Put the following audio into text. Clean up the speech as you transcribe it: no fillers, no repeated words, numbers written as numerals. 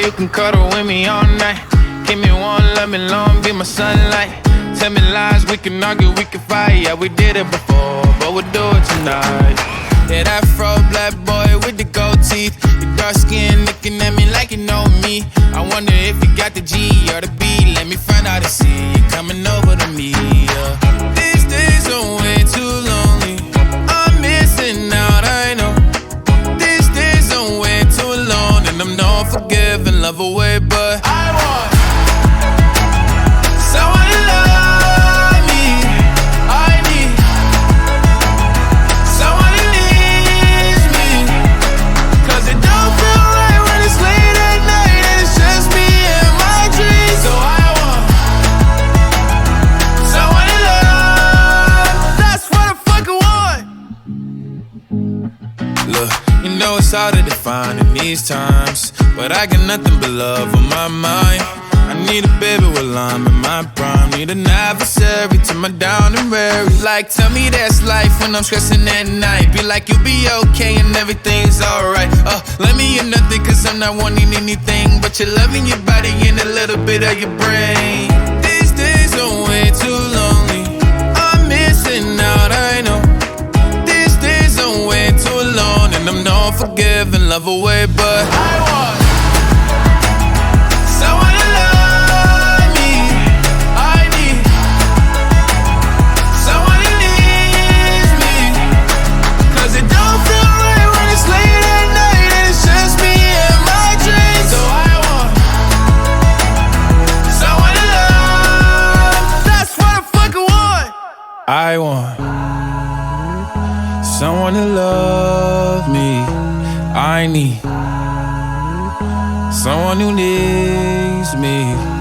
you can cuddle with me all night. Keep me warm, let me long, be my sunlight. Tell me lies, we can argue, we can fight. Yeah, we did it before, but we'll do it tonight. Yeah, that fro black boy with the gold teeth. Your dark skin looking at me like you know me. I wonder if you got the G or the B. Let me find out and see you coming over to me. Yeah. These days are way too lonely. I'm missing out, I know. These days are way too long, and I'm not forgiving, love away, but I want someone to love me. I need someone who needs me. 'Cause it don't feel right when it's late at night and it's just me and my dreams. So I want someone to love. That's what I fucking want. Look, you know it's hard to define in these times, but I got nothing but love on my mind. I need a baby while I'm in my prime. Need an adversary to my down and weary. Like, tell me that's life when I'm stressing at night. Be like, you'll be okay and everything's alright. Let me in nothing 'cause I'm not wanting anything but your loving, your body and a little bit of your brain. These days are way too lonely. I'm missing out, I know. These days are way too long, and I'm not forgiving, love away, but I want someone to love me. I need someone who needs me. 'Cause it don't feel right when it's late at night and it's just me and my dreams. So I want someone to love. That's what I fucking want. I want someone to love me. I need someone who needs me.